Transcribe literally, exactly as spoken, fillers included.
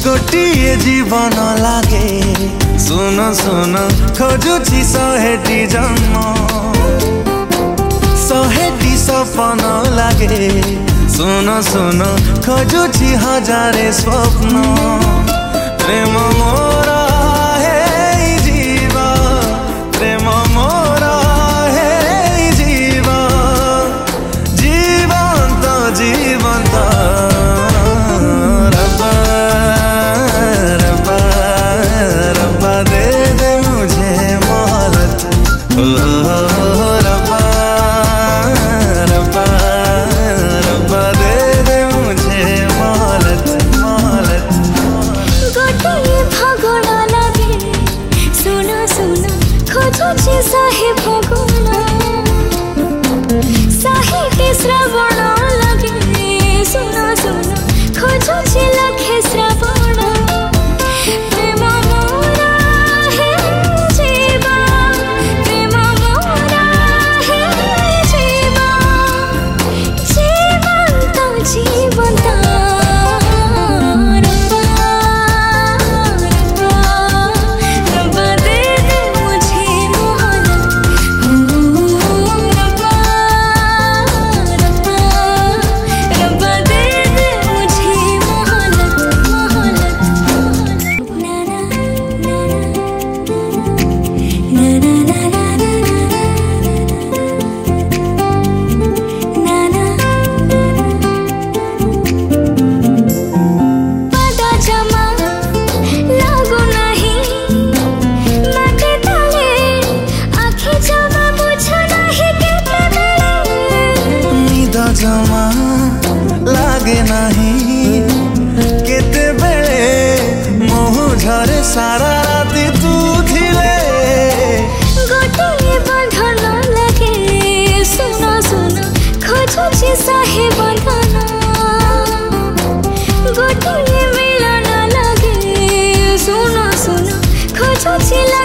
गोटिए जीवन लागे सुन सुन खोजुची शहेटी जन्म शहेटी सपन लागे सुन सुन खोजुची हजारे स्वप्न प्रेम मोर हे जीवा प्रेम मोर हे जीवा जीवंत जीवंत रब्बा रब्बा रब्बा दे दे मुझे मोहलत ओ रब्बा रब्बा रब्बा दे दे मुझे मोहलत मोहलत गोटिए फागुन लागे सुन सुन खोजुची साहे फागुन साहित्य श्रवण लागे सुन सुन खोजुची लखे श्रवण प्रेम मोर हे जीवा प्रेम मोर हे जीवा जीवंत जीवंत रब्बा रब्बा रब्बा दे दे मुझे मोहलत ओ रब्बा रब्बा रब्बा दे दे मुझे मोहलत मोहलत ना ना ना ना ना ना पदा जमा लागू नहीं माटे तले आँखें जमा बुझ नहीं केते बेले निद जमा लागे नहीं केते बेले मोह झरे सारा राति तू थिले गोटिए बंधन लागे सुन सुन खोजुची साहे बंधन गोटिए मिलन लागे सुन सुन खोजुची